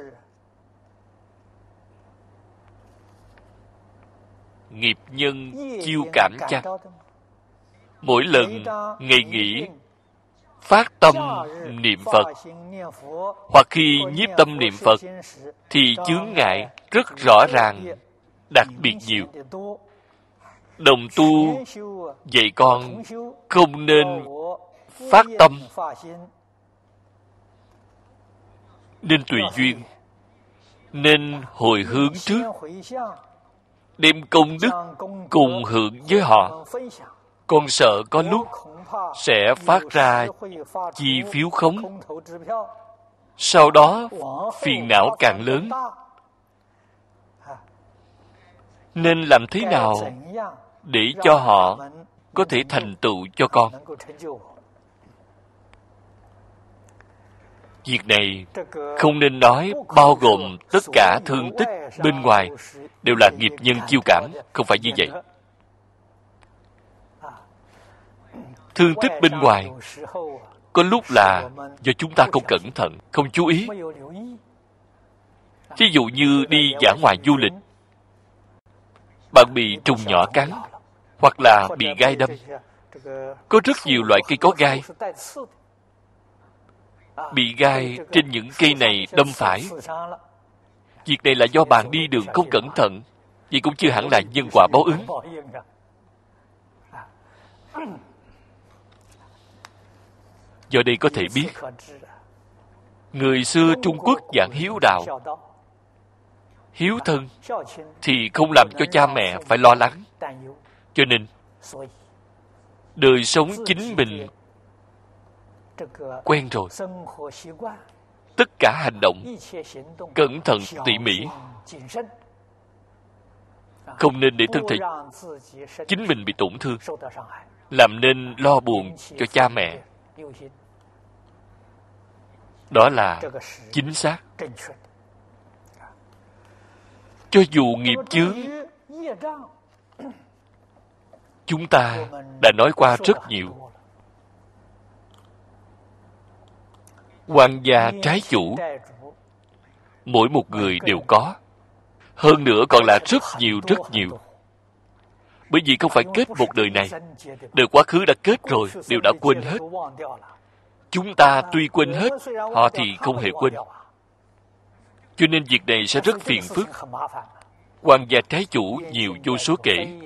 nghiệp nhân chiêu cảm chăng. Mỗi lần ngày nghỉ phát tâm niệm Phật, hoặc khi nhiếp tâm niệm Phật, thì chướng ngại rất rõ ràng, đặc biệt nhiều. Đồng tu dạy con không nên phát tâm, nên tùy duyên. nên hồi hướng trước, đem công đức cùng hưởng với họ. Con sợ có lúc sẽ phát ra chi phiếu khống, sau đó phiền não càng lớn. Nên làm thế nào để cho họ có thể thành tựu cho con? Việc này không nên nói bao gồm tất cả thương tích bên ngoài đều là nghiệp nhân chiêu cảm, không phải như vậy. Thương tích bên ngoài có lúc là do chúng ta không cẩn thận, không chú ý. Ví dụ như đi dã ngoại du lịch, bạn bị trùng nhỏ cắn, hoặc là bị gai đâm. Có rất nhiều loại cây có gai. Bị gai trên những cây này đâm phải. Việc này là do bạn đi đường không cẩn thận, vậy cũng chưa hẳn là nhân quả báo ứng. Do đây có thể biết, người xưa Trung Quốc giảng hiếu đạo, hiếu thân thì không làm cho cha mẹ phải lo lắng. Cho nên đời sống chính mình quen rồi, tất cả hành động cẩn thận tỉ mỉ, không nên để thân thể chính mình bị tổn thương, làm nên lo buồn cho cha mẹ. Đó là chính xác. Cho dù nghiệp chướng, chúng ta đã nói qua rất nhiều. Quan gia trái chủ, mỗi một người đều có. Hơn nữa còn là rất nhiều rất nhiều. Bởi vì không phải kết một đời này, đời quá khứ đã kết rồi, đều đã quên hết. Chúng ta tuy quên hết, họ thì không hề quên. Cho nên việc này sẽ rất phiền phức. Quan gia trái chủ nhiều vô số kể.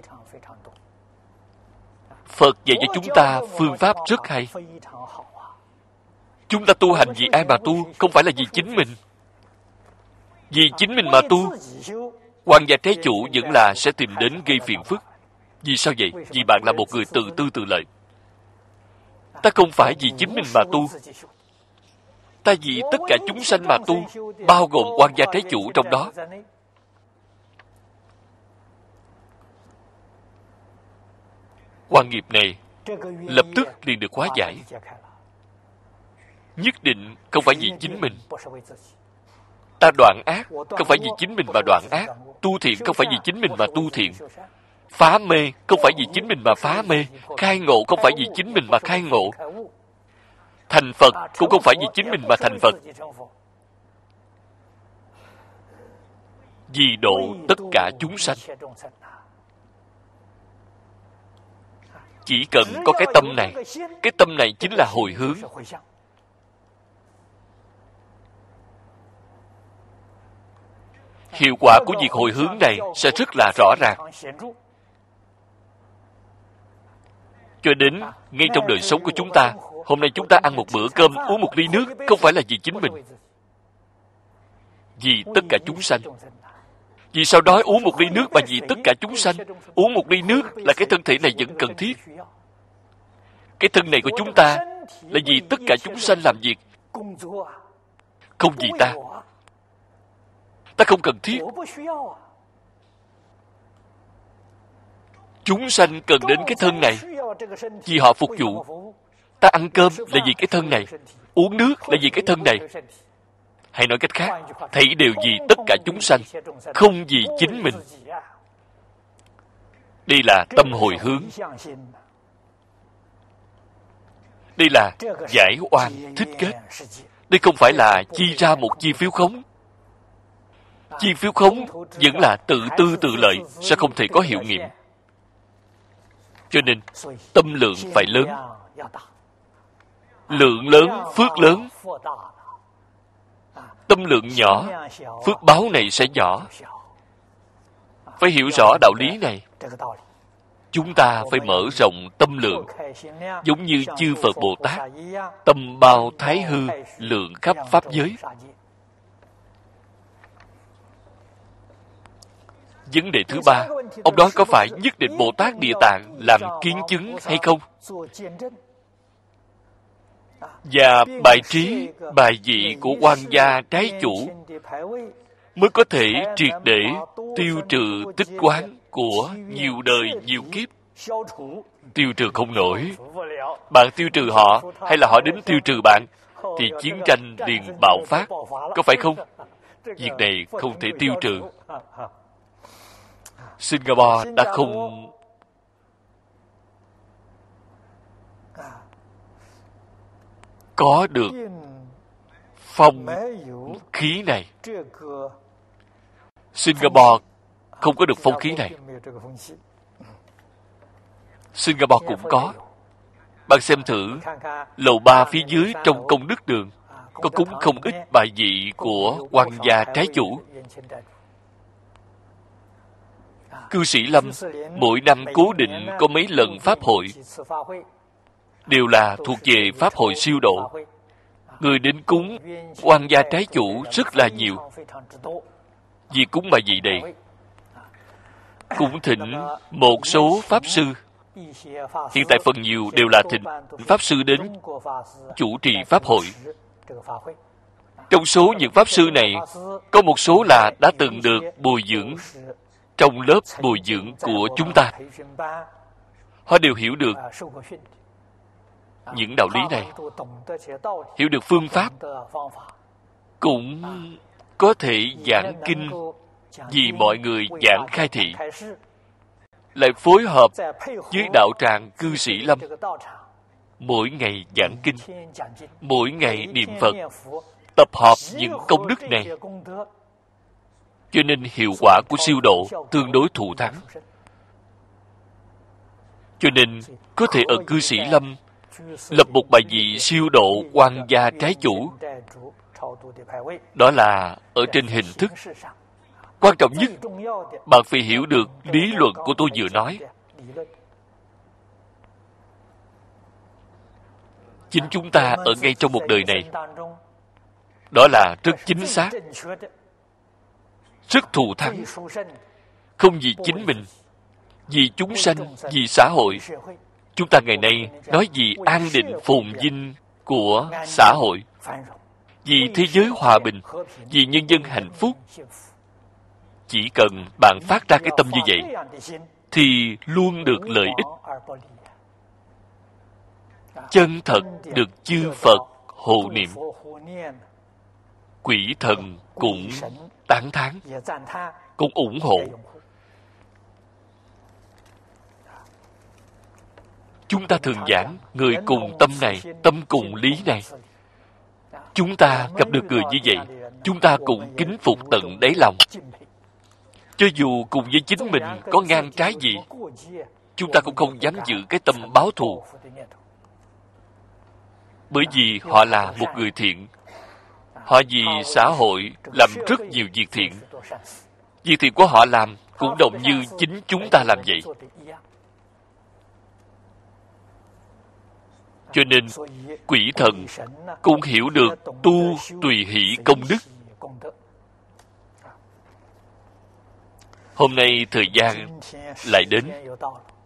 Phật dạy cho chúng ta phương pháp rất hay. Chúng ta tu hành vì ai mà tu? Không phải là vì chính mình. Vì chính mình mà tu, quan gia trái chủ vẫn là sẽ tìm đến gây phiền phức. Vì sao vậy? Vì bạn là một người tự tư tự lợi. Ta không phải vì chính mình mà tu. Ta vì tất cả chúng sanh mà tu, bao gồm quan gia trái chủ trong đó. Quan nghiệp này lập tức liền được hóa giải. Nhất định không phải vì chính mình. Ta đoạn ác không phải vì chính mình mà đoạn ác. Tu thiện không phải vì chính mình mà tu thiện. Phá mê không phải vì chính mình mà phá mê. Khai ngộ không phải vì chính mình mà khai ngộ. Thành Phật cũng không phải vì chính mình mà thành Phật. Vì độ tất cả chúng sanh. Chỉ cần có cái tâm này, cái tâm này chính là hồi hướng. Hiệu quả của việc hồi hướng này sẽ rất là rõ ràng. Cho đến ngay trong đời sống của chúng ta, hôm nay chúng ta ăn một bữa cơm, uống một ly nước, không phải là vì chính mình. Vì tất cả chúng sanh. Vì sau đó uống một ly nước mà vì tất cả chúng sanh. Uống một ly nước là cái thân thể này vẫn cần thiết. Cái thân này của chúng ta là vì tất cả chúng sanh làm việc, không vì ta. Ta không cần thiết. Chúng sanh cần đến cái thân này vì họ phục vụ. Ta ăn cơm là vì cái thân này, uống nước là vì cái thân này. Hay nói cách khác, thấy đều vì tất cả chúng sanh, không vì chính mình. Đây là tâm hồi hướng. Đây là giải oan thích kết. Đây không phải là chi ra một chi phiếu khống. Chi phiếu khống vẫn là tự tư tự lợi, sẽ không thể có hiệu nghiệm. Cho nên, tâm lượng phải lớn. Lượng lớn, phước lớn. Tâm lượng nhỏ, phước báo này sẽ nhỏ. Phải hiểu rõ đạo lý này. Chúng ta phải mở rộng tâm lượng, giống như chư Phật Bồ Tát, tâm bao thái hư, lượng khắp pháp giới. Vấn đề thứ ba, ông nói có phải nhất định Bồ Tát Địa Tạng làm kiến chứng hay không? Và bài trí, bài vị của quan gia trái chủ mới có thể triệt để tiêu trừ tích quán của nhiều đời, nhiều kiếp. Tiêu trừ không nổi. Bạn tiêu trừ họ, hay là họ đến tiêu trừ bạn, thì chiến tranh liền bạo phát. Có phải không? Việc này không thể tiêu trừ. Singapore đã không có được phong khí này. Singapore không có được phong khí này. Singapore cũng có. Bạn xem thử, lầu ba phía dưới trong công đức đường có cúng không ít bài vị của quan gia trái chủ. Cư sĩ Lâm mỗi năm cố định có mấy lần pháp hội, đều là thuộc về pháp hội siêu độ. Người đến cúng quan gia trái chủ rất là nhiều. Vì cúng bài vị này, cũng thỉnh một số pháp sư. Hiện tại phần nhiều đều là thỉnh pháp sư đến chủ trì pháp hội. Trong số những pháp sư này, có một số là đã từng được bồi dưỡng trong lớp bồi dưỡng của chúng ta. Họ đều hiểu được những đạo lý này, hiểu được phương pháp, cũng có thể giảng kinh vì mọi người giảng khai thị, lại phối hợp với đạo tràng cư sĩ Lâm, mỗi ngày giảng kinh, mỗi ngày niệm Phật, tập hợp những công đức này, cho nên hiệu quả của siêu độ tương đối thù thắng. Cho nên có thể ở cư sĩ Lâm lập một bài vị siêu độ quan gia trái chủ. Đó là ở trên hình thức. Quan trọng nhất, bạn phải hiểu được lý luận của tôi vừa nói. Chính chúng ta ở ngay trong một đời này, đó là rất chính xác, rất thù thắng, không vì chính mình, vì chúng sanh, vì xã hội. Chúng ta ngày nay nói vì an định phồn vinh của xã hội, vì thế giới hòa bình, vì nhân dân hạnh phúc. Chỉ cần bạn phát ra cái tâm như vậy, thì luôn được lợi ích. Chân thật được chư Phật hộ niệm. Quỷ thần cũng tán thán, cũng ủng hộ. Chúng ta thường giảng người cùng tâm này, tâm cùng lý này. Chúng ta gặp được người như vậy, chúng ta cũng kính phục tận đáy lòng. Cho dù cùng với chính mình có ngang trái gì, chúng ta cũng không dám giữ cái tâm báo thù. Bởi vì họ là một người thiện. Họ vì xã hội làm rất nhiều việc thiện. Việc thiện của họ làm cũng đồng như chính chúng ta làm vậy. Cho nên, quỷ thần cũng hiểu được tu tùy hỷ công đức. Hôm nay thời gian lại đến.